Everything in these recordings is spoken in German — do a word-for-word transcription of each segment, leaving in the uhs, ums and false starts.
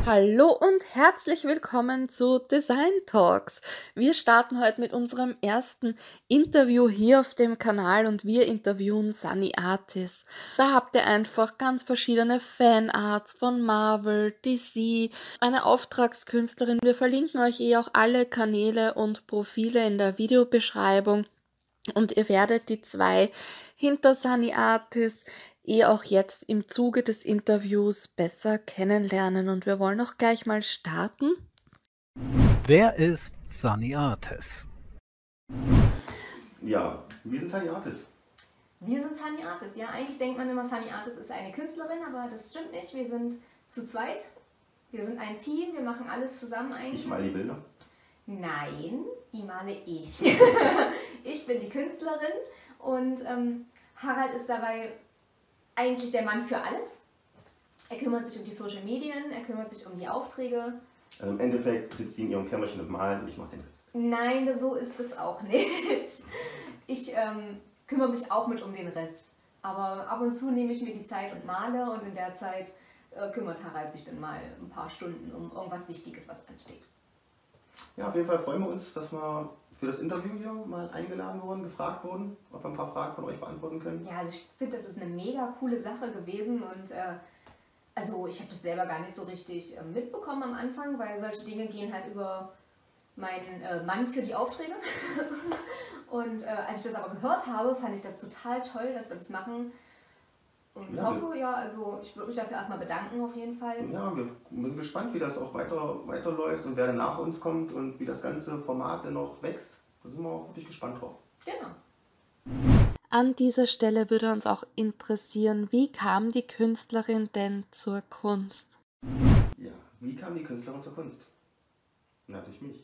Hallo und herzlich willkommen zu Design Talks. Wir starten heute mit unserem ersten Interview hier auf dem Kanal und wir interviewen Sunny Artis. Da habt ihr einfach ganz verschiedene Fanarts von Marvel, D C, eine Auftragskünstlerin. Wir verlinken euch eh auch alle Kanäle und Profile in der Videobeschreibung und ihr werdet die zwei hinter Sunny Artis eh auch jetzt im Zuge des Interviews besser kennenlernen. Und wir wollen auch gleich mal starten. Wer ist Sunny Artis? Ja, wir sind Sunny Artis. Wir sind Sunny Artis. Ja, eigentlich denkt man immer, Sunny Artis ist eine Künstlerin, aber das stimmt nicht. Wir sind zu zweit. Wir sind ein Team. Wir machen alles zusammen eigentlich. Ich male die Bilder. Nein, die male ich. Ich bin die Künstlerin und ähm, Harald ist dabei eigentlich der Mann für alles. Er kümmert sich um die Social Medien, er kümmert sich um die Aufträge. Also im Endeffekt sitzt sie in ihrem Kämmerchen und malt und ich mache den Rest. Nein, so ist es auch nicht. Ich ähm, kümmere mich auch mit um den Rest. Aber ab und zu nehme ich mir die Zeit und male und in der Zeit äh, kümmert Harald sich dann mal ein paar Stunden um irgendwas Wichtiges, was ansteht. Ja, auf jeden Fall freuen wir uns, dass wir für das Interview hier mal eingeladen wurden, gefragt wurden, ob wir ein paar Fragen von euch beantworten können. Ja, also ich finde, das ist eine mega coole Sache gewesen und äh, also ich habe das selber gar nicht so richtig äh, mitbekommen am Anfang, weil solche Dinge gehen halt über meinen äh, Mann für die Aufträge. Und äh, als ich das aber gehört habe, fand ich das total toll, dass wir das machen. Und Ja, hoffe, ja, also ich würde mich dafür erstmal bedanken auf jeden Fall. Ja, wir sind gespannt, wie das auch weiter, weiterläuft und wer dann nach uns kommt und wie das ganze Format dann noch wächst. Da sind wir auch wirklich gespannt drauf. Genau. An dieser Stelle würde uns auch interessieren, wie kam die Künstlerin denn zur Kunst? Ja, wie kam die Künstlerin zur Kunst? Na, durch mich.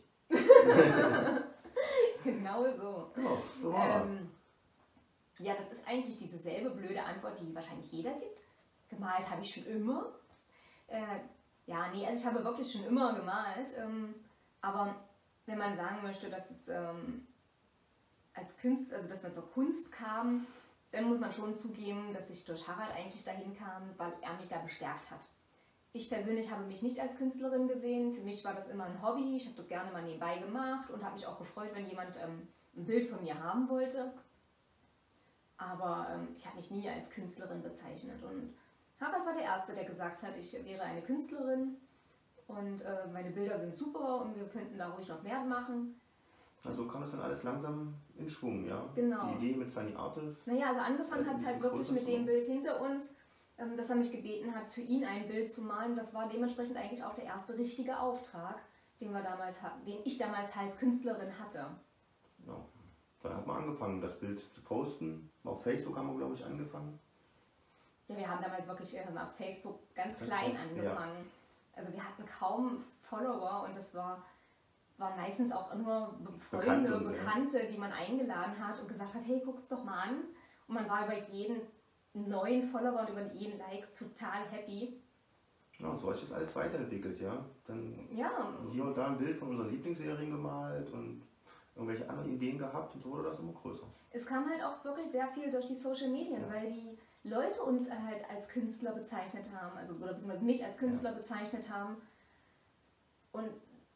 Genau so. Ja, so war das. Ähm, ja, das ist eigentlich dieselbe blöde Antwort, die wahrscheinlich jeder gibt. Gemalt habe ich schon immer. Äh, ja, nee, also ich habe wirklich schon immer gemalt. Ähm, aber wenn man sagen möchte, dass es ähm, als Kunst, also dass man zur Kunst kam, dann muss man schon zugeben, dass ich durch Harald eigentlich dahin kam, weil er mich da bestärkt hat. Ich persönlich habe mich nicht als Künstlerin gesehen. Für mich war das immer ein Hobby. Ich habe das gerne mal nebenbei gemacht und habe mich auch gefreut, wenn jemand ähm, ein Bild von mir haben wollte. Aber ähm, ich habe mich nie als Künstlerin bezeichnet. Und Harald war der Erste, der gesagt hat, ich wäre eine Künstlerin und äh, meine Bilder sind super und wir könnten da ruhig noch mehr machen. Also kam das dann alles langsam in Schwung, ja? Genau. Die Idee mit Sunny Artis. Naja, also angefangen Also hat es ein halt bisschen wirklich größer mit dem so. Bild hinter uns, ähm, dass er mich gebeten hat, für ihn ein Bild zu malen. Das war dementsprechend eigentlich auch der erste richtige Auftrag, den, wir damals hatten, den ich damals als Künstlerin hatte. Ja. Dann hat man angefangen, das Bild zu posten. Auf Facebook haben wir, glaube ich, angefangen. Ja, wir haben damals wirklich äh, auf Facebook ganz Das klein war's, angefangen. Ja. Also wir hatten kaum Follower und das war, waren meistens auch nur Freunde, Bekannte, Bekannte, die man eingeladen hat und gesagt hat, hey, guckt's doch mal an. Und man war über jeden neuen Follower und über jeden Like total happy. Ja, so hat sich das alles weiterentwickelt, ja. Dann Ja. hier und da ein Bild von unseren Lieblingsserien gemalt und irgendwelche anderen Ideen gehabt und so wurde das immer größer. Es kam halt auch wirklich sehr viel durch die Social Medien, ja. Weil die Leute uns halt als Künstler bezeichnet haben, also oder beziehungsweise mich als Künstler ja. bezeichnet haben. Und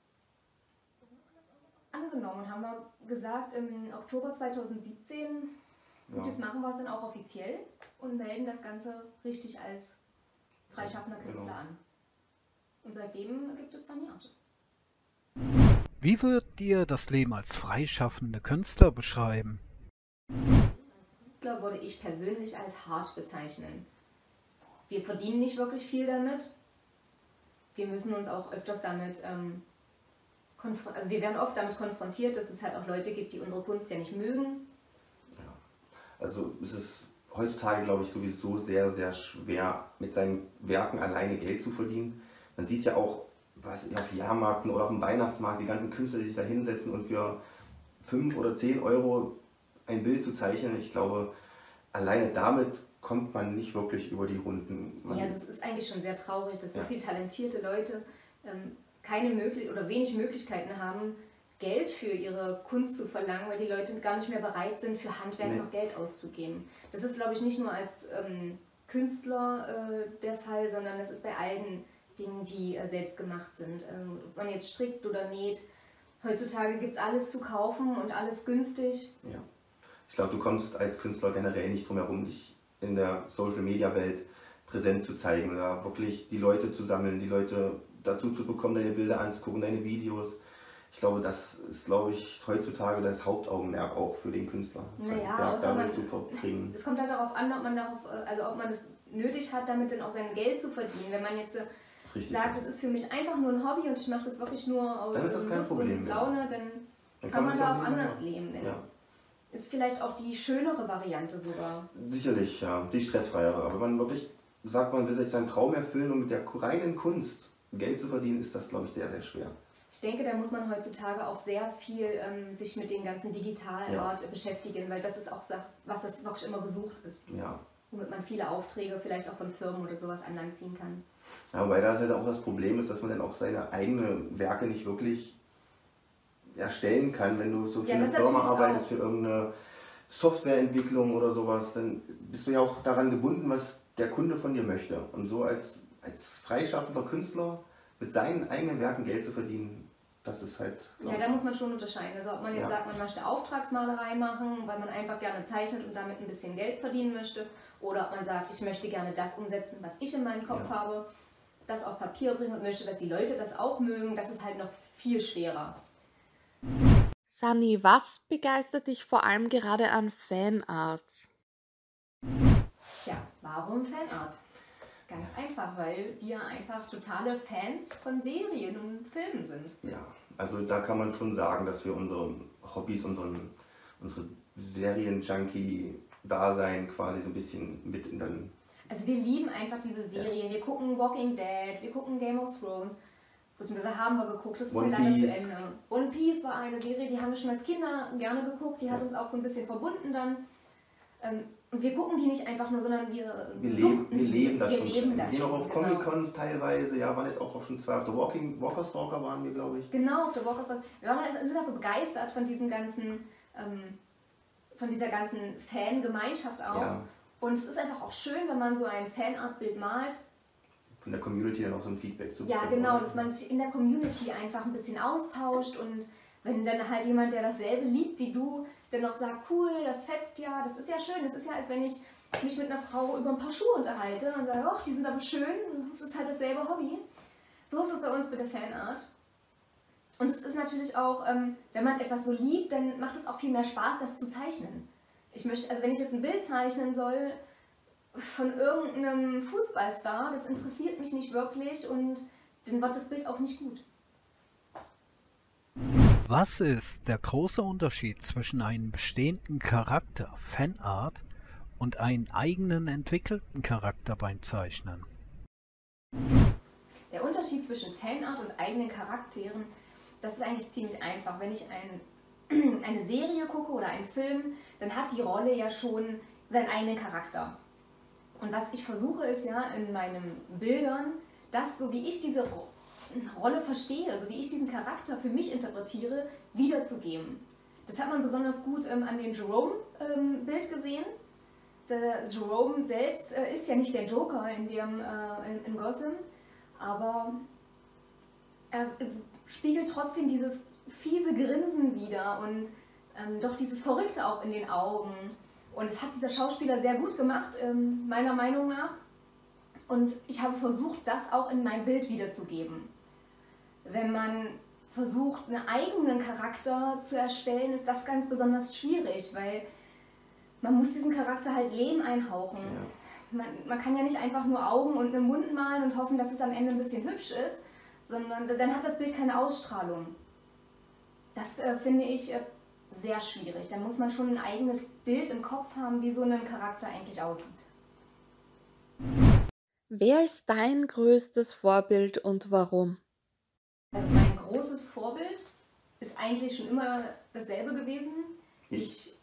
angenommen haben wir gesagt, im Oktober zweitausendsiebzehn, gut, ja. Jetzt machen wir es dann auch offiziell und melden das Ganze richtig als freischaffender Künstler genau. an. Und seitdem gibt es Sunny Artis. Wie würdet ihr das Leben als freischaffende Künstler beschreiben? Künstler würde ich persönlich als hart bezeichnen. Wir verdienen nicht wirklich viel damit. Wir müssen uns auch öfters damit, ähm, also wir werden oft damit konfrontiert, dass es halt auch Leute gibt, die unsere Kunst ja nicht mögen. Ja. Also es ist heutzutage, glaube ich, sowieso sehr, sehr schwer, mit seinen Werken alleine Geld zu verdienen. Man sieht ja auch, was auf Jahrmärkten oder auf dem Weihnachtsmarkt, die ganzen Künstler, die sich da hinsetzen und für fünf oder zehn Euro ein Bild zu zeichnen. Ich glaube, alleine damit kommt man nicht wirklich über die Runden. Man ja, also es ist eigentlich schon sehr traurig, dass ja. so viele talentierte Leute ähm, keine möglich oder wenig Möglichkeiten haben, Geld für ihre Kunst zu verlangen, weil die Leute gar nicht mehr bereit sind, für Handwerk nee. noch Geld auszugeben. Das ist, glaube ich, nicht nur als ähm, Künstler äh, der Fall, sondern das ist bei allen, Dingen, die äh, selbst gemacht sind. Ähm, ob man jetzt strickt oder näht. Heutzutage gibt es alles zu kaufen und alles günstig. Ja. Ich glaube, du kommst als Künstler generell nicht drum herum, dich in der Social-Media-Welt präsent zu zeigen, da wirklich die Leute zu sammeln, die Leute dazu zu bekommen, deine Bilder anzugucken, deine Videos. Ich glaube, das ist, glaube ich, heutzutage das Hauptaugenmerk auch für den Künstler. Naja, außer man, zu verbringen. es kommt halt darauf an, ob man darauf, also ob man es nötig hat, damit dann auch sein Geld zu verdienen. Wenn man jetzt richtig, sagt, ja. das ist für mich einfach nur ein Hobby und ich mache das wirklich nur aus dann ist das kein Lust Problem, und ja. Laune, dann, Dann kann man da auch auch anders nehmen, leben. Ne? ja. Ist vielleicht auch die schönere Variante sogar. Sicherlich, ja, die stressfreiere. Aber wenn man wirklich sagt, man will sich seinen Traum erfüllen und mit der reinen Kunst Geld zu verdienen, ist das, glaube ich, sehr, sehr schwer. Ich denke, da muss man heutzutage auch sehr viel ähm, sich mit den ganzen Digitalart Ja. beschäftigen, weil das ist auch, was das wirklich immer gesucht ist. Ja. Womit man viele Aufträge vielleicht auch von Firmen oder sowas an Land ziehen kann. Ja, wobei das halt auch das Problem ist, dass man dann auch seine eigenen Werke nicht wirklich erstellen kann. Wenn du so für Ja, eine das Firma natürlich arbeitest, auch. für irgendeine Softwareentwicklung oder sowas, dann bist du ja auch daran gebunden, was der Kunde von dir möchte. Und so als, als freischaffender Künstler mit seinen eigenen Werken Geld zu verdienen, das ist halt... Ja, da muss man schon unterscheiden. Also ob man jetzt Ja. sagt, man möchte Auftragsmalerei machen, weil man einfach gerne zeichnet und damit ein bisschen Geld verdienen möchte, oder ob man sagt, ich möchte gerne das umsetzen, was ich in meinem Kopf Ja. habe, das auf Papier bringen und möchte, dass die Leute das auch mögen, das ist halt noch viel schwerer. Sunny, was begeistert dich vor allem gerade an Fanarts? Ja, warum Fanart? Ganz einfach, weil wir einfach totale Fans von Serien und Filmen sind. Ja, also da kann man schon sagen, dass wir unsere Hobbys, unseren, unsere Serien-Junkie-Dasein quasi so ein bisschen mit in den... Also wir lieben einfach diese Serien. Wir gucken Walking Dead, wir gucken Game of Thrones. Beziehungsweise haben wir geguckt, das ist ja One lange zu Piece. Ende. One Piece war eine Serie, die haben wir schon als Kinder gerne geguckt. Die hat Ja. uns auch so ein bisschen verbunden dann. Ähm, Und wir gucken die nicht einfach nur, sondern wir, Wir leben, suchten wir die. leben das wir schon. leben wir das gehen auch schon, auf genau. Comic-Cons teilweise, ja, waren jetzt auch, auch schon zwei auf der Walking, Walker Stalker waren wir, glaube ich. Genau, auf der Walk of Stone. Wir waren halt- sind einfach begeistert von diesem ganzen, ähm, von dieser ganzen Fangemeinschaft auch. Ja. Und es ist einfach auch schön, wenn man so ein Fanart-Bild malt. Von der Community dann auch so ein Feedback zu Ja, bekommen, genau, oder? dass man sich in der Community einfach ein bisschen austauscht und wenn dann halt jemand, der dasselbe liebt wie du, dann noch sagt, cool, das fetzt ja, das ist ja schön. Das ist ja, als wenn ich mich mit einer Frau über ein paar Schuhe unterhalte und sage, ach, die sind aber schön, das ist halt dasselbe Hobby. So ist es bei uns mit der Fanart. Und es ist natürlich auch, ähm, wenn man etwas so liebt, dann macht es auch viel mehr Spaß, das zu zeichnen. Ich möchte, also wenn ich jetzt ein Bild zeichnen soll von irgendeinem Fußballstar, das interessiert mich nicht wirklich und dann wird das Bild auch nicht gut. Was ist der große Unterschied zwischen einem bestehenden Charakter, Fanart, und einem eigenen entwickelten Charakter beim Zeichnen? Der Unterschied zwischen Fanart und eigenen Charakteren, das ist eigentlich ziemlich einfach. Wenn ich ein, eine Serie gucke oder einen Film, dann hat die Rolle ja schon seinen eigenen Charakter. Und was ich versuche ist ja in meinen Bildern, das, so wie ich diese Ro- Rolle verstehe, so wie ich diesen Charakter für mich interpretiere, wiederzugeben. Das hat man besonders gut ähm, an dem Jerome-Bild gesehen. Der Jerome selbst äh, ist ja nicht der Joker in, dem, äh, in, in Gotham, aber er spiegelt trotzdem dieses fiese Grinsen wider und ähm, doch dieses Verrückte auch in den Augen. Und es hat dieser Schauspieler sehr gut gemacht, ähm, meiner Meinung nach. Und ich habe versucht, das auch in mein Bild wiederzugeben. Wenn man versucht, einen eigenen Charakter zu erstellen, ist das ganz besonders schwierig, weil man muss diesen Charakter halt Leben einhauchen. Ja. Man, man kann ja nicht einfach nur Augen und einen Mund malen und hoffen, dass es am Ende ein bisschen hübsch ist, sondern dann hat das Bild keine Ausstrahlung. Das äh, finde ich äh, sehr schwierig. Da muss man schon ein eigenes Bild im Kopf haben, wie so ein Charakter eigentlich aussieht. Wer ist dein größtes Vorbild und warum? Also mein großes Vorbild ist eigentlich schon immer dasselbe gewesen. Ich.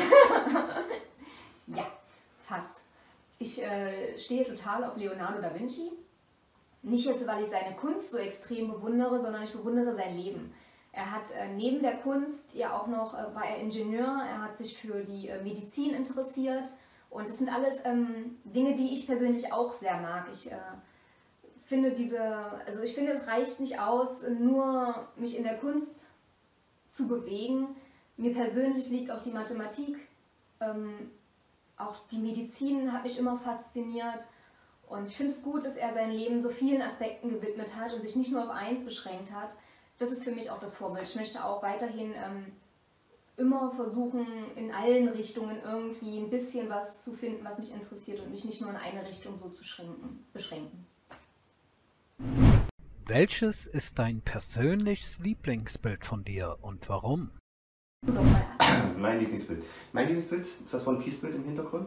Ja, fast. Ich äh, stehe total auf Leonardo da Vinci. Nicht jetzt, weil ich seine Kunst so extrem bewundere, sondern ich bewundere sein Leben. Er hat äh, neben der Kunst ja auch noch, äh, war er Ingenieur, er hat sich für die äh, Medizin interessiert. Und das sind alles ähm, Dinge, die ich persönlich auch sehr mag. Ich äh, finde diese, also ich finde, es reicht nicht aus, nur mich in der Kunst zu bewegen. Mir persönlich liegt auch die Mathematik, ähm, auch die Medizin hat mich immer fasziniert. Und ich finde es gut, dass er sein Leben so vielen Aspekten gewidmet hat und sich nicht nur auf eins beschränkt hat. Das ist für mich auch das Vorbild. Ich möchte auch weiterhin ähm, immer versuchen, in allen Richtungen irgendwie ein bisschen was zu finden, was mich interessiert und mich nicht nur in eine Richtung so zu schränken, beschränken. Welches ist dein persönliches Lieblingsbild von dir und warum? Mein Lieblingsbild. Mein Lieblingsbild ist das One Piece Bild im Hintergrund.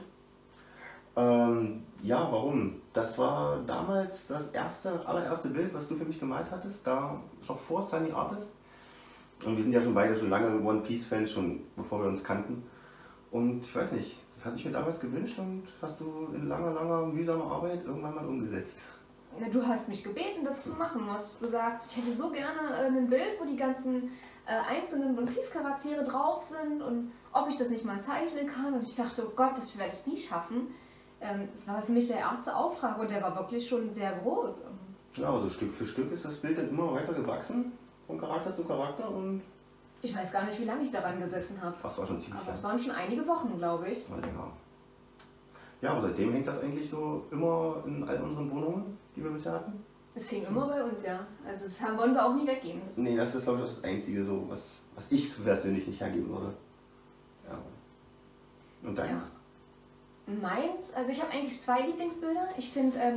Ähm, ja, warum? Das war damals das erste, allererste Bild, was du für mich gemalt hattest, da schon vor Sunny Artist. Und wir sind ja schon beide schon lange One Piece Fans, schon bevor wir uns kannten. Und ich weiß nicht, das hatte ich mir damals gewünscht und hast du in langer, langer, mühsamer Arbeit irgendwann mal umgesetzt. Du hast mich gebeten, das zu machen. Du hast gesagt, ich hätte so gerne äh, ein Bild, wo die ganzen äh, einzelnen One Piece Charaktere drauf sind und ob ich das nicht mal zeichnen kann. Und ich dachte, oh Gott, das werde ich nie schaffen. Ähm, es war für mich der erste Auftrag und der war wirklich schon sehr groß. Ja, also Stück für Stück ist das Bild dann immer weiter gewachsen, von Charakter zu Charakter und... Ich weiß gar nicht, wie lange ich daran gesessen habe. Das war schon ziemlich Aber lang. es waren schon einige Wochen, glaube ich. War länger. Ja, aber seitdem hängt das eigentlich so immer in all unseren Wohnungen, die wir bisher hatten. Es hing immer bei uns, ja. Also das haben, wollen wir auch nie weggeben. Das Nee, das ist glaube ich das Einzige, so, was, was ich persönlich nicht hergeben würde. Ja. Und deins? Ja. Meins, also ich habe eigentlich zwei Lieblingsbilder. Ich finde ähm,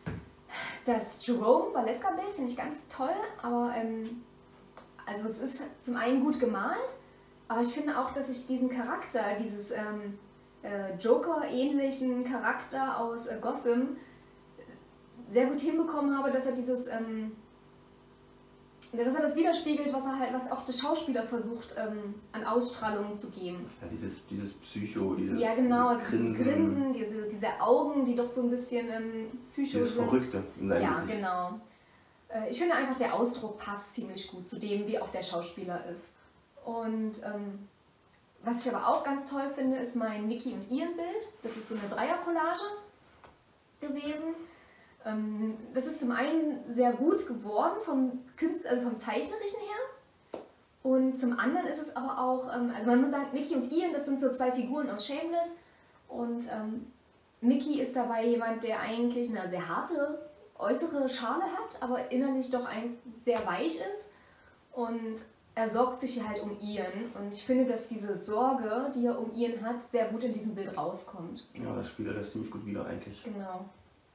das Jerome Valeska-Bild finde ich ganz toll, aber ähm, also es ist zum einen gut gemalt, aber ich finde auch, dass ich diesen Charakter, dieses ähm, äh, Joker-ähnlichen Charakter aus äh, Gotham sehr gut hinbekommen habe, dass er dieses ähm, dass er das widerspiegelt, was er halt, was auch der Schauspieler versucht ähm, an Ausstrahlung zu geben. Ja, dieses, dieses Psycho, dieses, ja genau, dieses also dieses Grinsen, diese, diese Augen, die doch so ein bisschen ähm, psycho dieses sind. Verrückte in seinem Ja, Gesicht. genau. Äh, ich finde einfach, der Ausdruck passt ziemlich gut zu dem, wie auch der Schauspieler ist. Und ähm, was ich aber auch ganz toll finde, ist mein Mickey und Ian Bild. Das ist so eine Dreiercollage gewesen. Ähm, das ist zum einen sehr gut geworden vom, Künstler, also vom Zeichnerischen her. Und zum anderen ist es aber auch, ähm, also man muss sagen, Mickey und Ian, das sind so zwei Figuren aus Shameless. Und ähm, Mickey ist dabei jemand, der eigentlich eine sehr harte äußere Schale hat, aber innerlich doch ein, sehr weich ist. Und er sorgt sich hier halt um Ian. Und ich finde, dass diese Sorge, die er um Ian hat, sehr gut in diesem Bild rauskommt. Ja, das spielt er das ziemlich gut wieder eigentlich. Genau.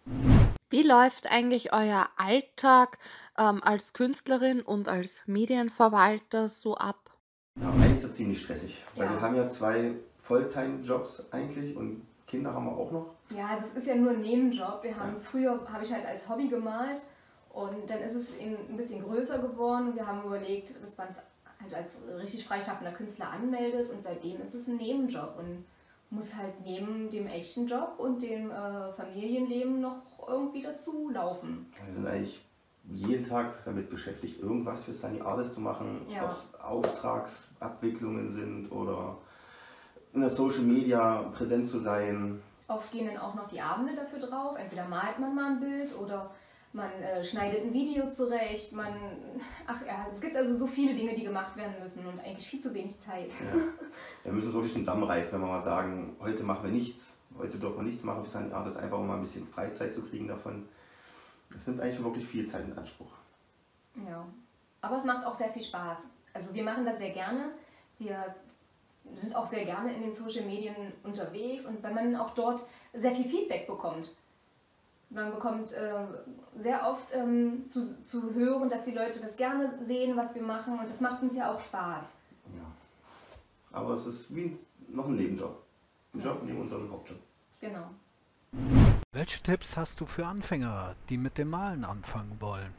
Wie läuft eigentlich euer Alltag ähm, als Künstlerin und als Medienverwalter so ab? Ja, eigentlich ist das ziemlich stressig, weil Ja. wir haben ja zwei Volltime-Jobs eigentlich und Kinder haben wir auch noch. Ja, also es ist ja nur ein Nebenjob. Wir haben es früher, habe ich halt als Hobby gemalt und dann ist es eben ein bisschen größer geworden. Wir haben überlegt, dass man es halt als richtig freischaffender Künstler anmeldet und seitdem ist es ein Nebenjob und muss halt neben dem echten Job und dem äh, Familienleben noch irgendwie dazu laufen. Wir sind eigentlich jeden Tag damit beschäftigt, irgendwas für Sunny Artist zu machen, Ja. ob es Auftragsabwicklungen sind oder in der Social Media präsent zu sein. Oft gehen dann auch noch die Abende dafür drauf. Entweder malt man mal ein Bild oder man äh, schneidet ein Video zurecht. Man, ach ja, es gibt also so viele Dinge, die gemacht werden müssen und eigentlich viel zu wenig Zeit. Ja. Wir müssen uns wirklich zusammenreißen, wenn wir mal sagen, heute machen wir nichts, heute dürfen wir nichts machen für Sunny Artist, einfach um mal ein bisschen Freizeit zu kriegen davon. Das nimmt eigentlich schon wirklich viel Zeit in Anspruch. Ja, aber es macht auch sehr viel Spaß. Also wir machen das sehr gerne. Wir sind auch sehr gerne in den Social Medien unterwegs und wenn man auch dort sehr viel Feedback bekommt. Man bekommt äh, sehr oft ähm, zu, zu hören, dass die Leute das gerne sehen, was wir machen und das macht uns ja auch Spaß. Ja. Aber es ist wie noch ein Nebenjob. Ein Job neben unserem Hauptjob. Genau. Welche Tipps hast du für Anfänger, die mit dem Malen anfangen wollen?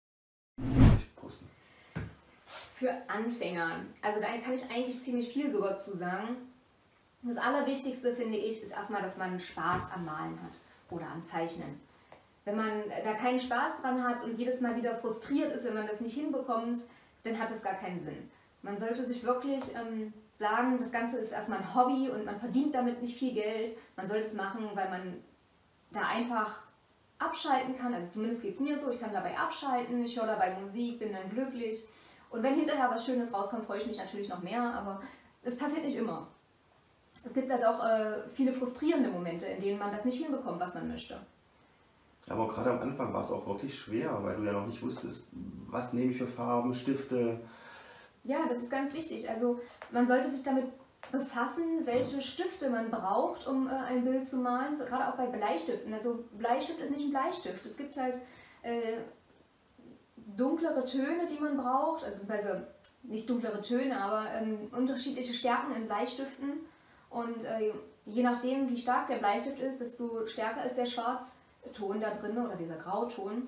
Posten. Für Anfänger, also da kann ich eigentlich ziemlich viel sogar zu sagen. Das Allerwichtigste, finde ich, ist erstmal, dass man Spaß am Malen hat oder am Zeichnen. Wenn man da keinen Spaß dran hat und jedes Mal wieder frustriert ist, wenn man das nicht hinbekommt, dann hat es gar keinen Sinn. Man sollte sich wirklich ähm, sagen, das Ganze ist erstmal ein Hobby und man verdient damit nicht viel Geld. Man sollte es machen, weil man da einfach abschalten kann. Also zumindest geht es mir so, ich kann dabei abschalten, ich höre dabei Musik, bin dann glücklich. Und wenn hinterher was Schönes rauskommt, freue ich mich natürlich noch mehr, aber es passiert nicht immer. Es gibt halt auch äh, viele frustrierende Momente, in denen man das nicht hinbekommt, was man möchte. Aber gerade am Anfang war es auch wirklich schwer, weil du ja noch nicht wusstest, was nehme ich für Farben, Stifte. Ja, das ist ganz wichtig. Also man sollte sich damit befassen, welche Stifte man braucht, um äh, ein Bild zu malen, so, gerade auch bei Bleistiften. Also Bleistift ist nicht ein Bleistift. Es gibt halt äh, dunklere Töne, die man braucht, also beziehungsweise nicht dunklere Töne, aber ähm, unterschiedliche Stärken in Bleistiften. Und äh, je nachdem, wie stark der Bleistift ist, desto stärker ist der Schwarzton da drin oder dieser Grauton.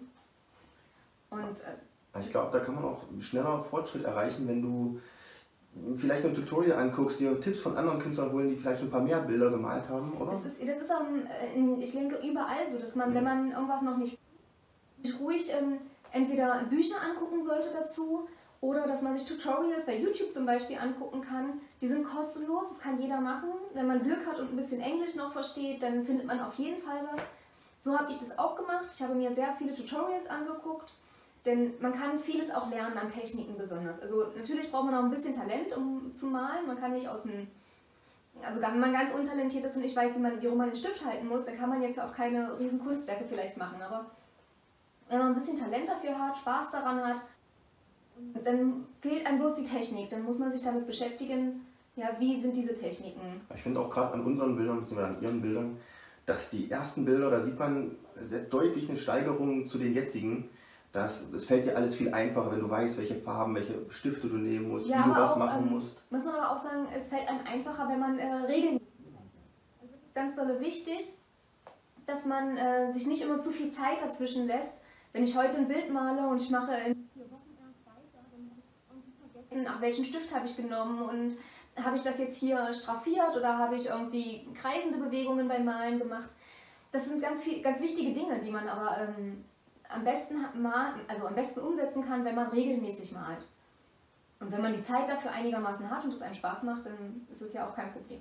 Und äh, ich glaube, da kann man auch schneller Fortschritt erreichen, wenn du vielleicht ein Tutorial anguckst, dir Tipps von anderen Künstlern holen, die vielleicht schon ein paar mehr Bilder gemalt haben, oder? Das ist, das ist um, in, ich denke, überall so, dass man, wenn man irgendwas noch nicht, nicht ruhig ähm, entweder Bücher angucken sollte dazu oder dass man sich Tutorials bei YouTube zum Beispiel angucken kann. Die sind kostenlos, das kann jeder machen. Wenn man Glück hat und ein bisschen Englisch noch versteht, dann findet man auf jeden Fall was. So habe ich das auch gemacht. Ich habe mir sehr viele Tutorials angeguckt. Denn man kann vieles auch lernen an Techniken besonders. Also natürlich braucht man auch ein bisschen Talent, um zu malen. Man kann nicht aus dem, also wenn man ganz untalentiert ist und nicht weiß, wie man, wie rum man den Stift halten muss, dann kann man jetzt auch keine riesen Kunstwerke vielleicht machen. Aber wenn man ein bisschen Talent dafür hat, Spaß daran hat, dann fehlt einem bloß die Technik. Dann muss man sich damit beschäftigen, ja, wie sind diese Techniken. Ich finde auch gerade an unseren Bildern, beziehungsweise an Ihren Bildern, dass die ersten Bilder, da sieht man sehr deutlich eine Steigerung zu den jetzigen. Das, es fällt dir alles viel einfacher, wenn du weißt, welche Farben, welche Stifte du nehmen musst, ja, wie du was auch, machen ähm, musst. Muss man aber auch sagen, es fällt einem einfacher, wenn man äh, Regeln. Das ist ganz dolle wichtig, dass man äh, sich nicht immer zu viel Zeit dazwischen lässt. Wenn ich heute ein Bild male und ich mache in vier Wochen erst weiter, dann habe ich irgendwie vergessen, ach, welchen Stift habe ich genommen und habe ich das jetzt hier straffiert oder habe ich irgendwie kreisende Bewegungen beim Malen gemacht. Das sind ganz, viel, ganz wichtige Dinge, die man aber ähm, am besten, mal, also am besten umsetzen kann, wenn man regelmäßig malt. Und wenn man die Zeit dafür einigermaßen hat und es einem Spaß macht, dann ist es ja auch kein Problem.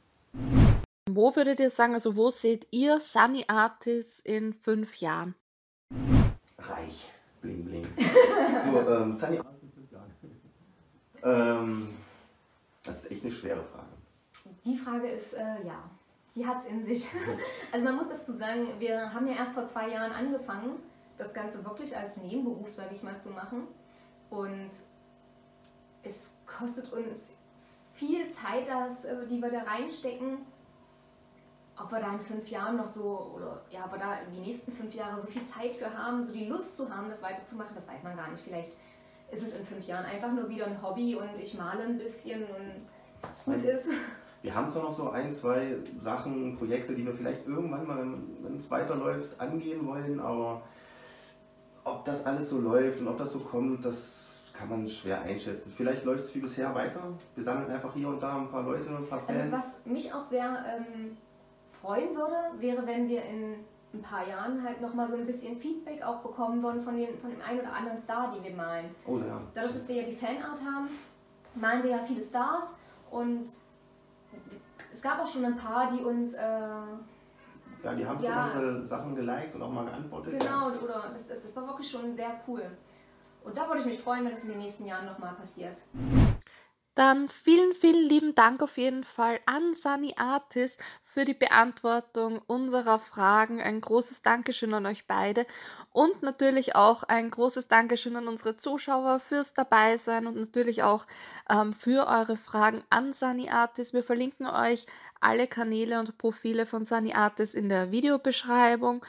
Wo würdet ihr sagen, also wo seht ihr Sunny Artis in fünf Jahren? Reich, bling bling. So, ähm, Sunny Artis in fünf Jahren. ähm, das ist echt eine schwere Frage. Die Frage ist, äh, ja, die hat es in sich. Also man muss dazu sagen, wir haben ja erst vor zwei Jahren angefangen, das Ganze wirklich als Nebenberuf, sage ich mal, zu machen. Und es kostet uns viel Zeit, das, die wir da reinstecken. Ob wir da in fünf Jahren noch so, oder ja, ob wir da in die nächsten fünf Jahre so viel Zeit für haben, so die Lust zu haben, das weiterzumachen, das weiß man gar nicht. Vielleicht ist es in fünf Jahren einfach nur wieder ein Hobby und ich male ein bisschen und gut ist. Wir haben zwar noch so ein, zwei Sachen, Projekte, die wir vielleicht irgendwann mal, wenn, wenn es weiterläuft, angehen wollen, aber ob das alles so läuft und ob das so kommt, das kann man schwer einschätzen. Vielleicht läuft es wie bisher weiter. Wir sammeln einfach hier und da ein paar Leute, ein paar Fans. Also was mich auch sehr ähm, freuen würde, wäre, wenn wir in ein paar Jahren halt nochmal so ein bisschen Feedback auch bekommen würden von, den, von dem einen oder anderen Star, die wir malen. Oh ja. Dadurch, dass wir ja die Fanart haben, malen wir ja viele Stars und es gab auch schon ein paar, die uns... Äh, ja, die haben ja, schon unsere Sachen geliked und auch mal geantwortet. Genau, oder das, das, das war wirklich schon sehr cool. Und da würde ich mich freuen, wenn es in den nächsten Jahren nochmal passiert. Dann vielen, vielen lieben Dank auf jeden Fall an Sunny Artis für die Beantwortung unserer Fragen. Ein großes Dankeschön an euch beide und natürlich auch ein großes Dankeschön an unsere Zuschauer fürs Dabeisein und natürlich auch ähm, für eure Fragen an Sunny Artis. Wir verlinken euch alle Kanäle und Profile von Sunny Artis in der Videobeschreibung.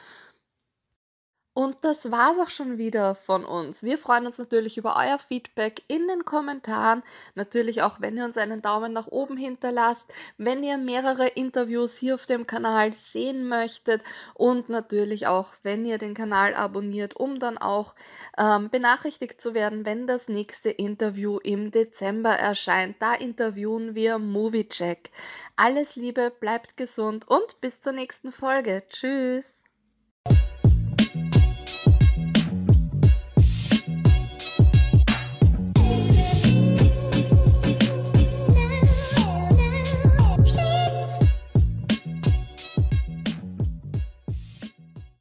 Und das war's auch schon wieder von uns. Wir freuen uns natürlich über euer Feedback in den Kommentaren. Natürlich auch, wenn ihr uns einen Daumen nach oben hinterlasst, wenn ihr mehrere Interviews hier auf dem Kanal sehen möchtet und natürlich auch, wenn ihr den Kanal abonniert, um dann auch ähm, benachrichtigt zu werden, wenn das nächste Interview im Dezember erscheint. Da interviewen wir Moviecheck. Alles Liebe, bleibt gesund und bis zur nächsten Folge. Tschüss!